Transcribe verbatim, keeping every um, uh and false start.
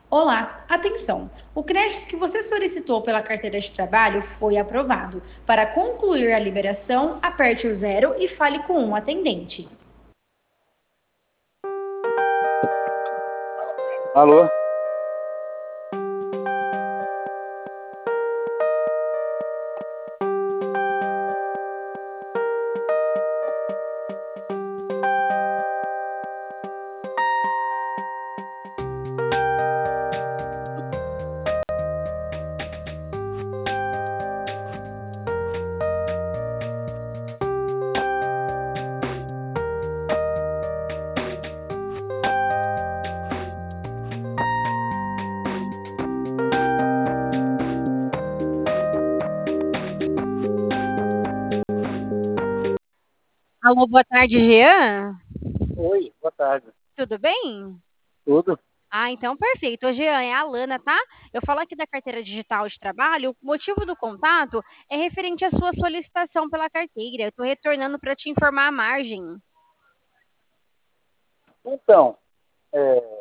Olá, atenção! O crédito que você solicitou pela carteira de trabalho foi aprovado. Para concluir a liberação, aperte o zero e fale com um atendente. Alô? Alô, boa tarde, Jean. Oi, boa tarde. Tudo bem? Tudo? Ah, então perfeito. Ô, Jean, é a Alana, tá? Eu falo aqui da carteira digital de trabalho. O motivo do contato é referente à sua solicitação pela carteira. Eu estou retornando para te informar a margem. Então,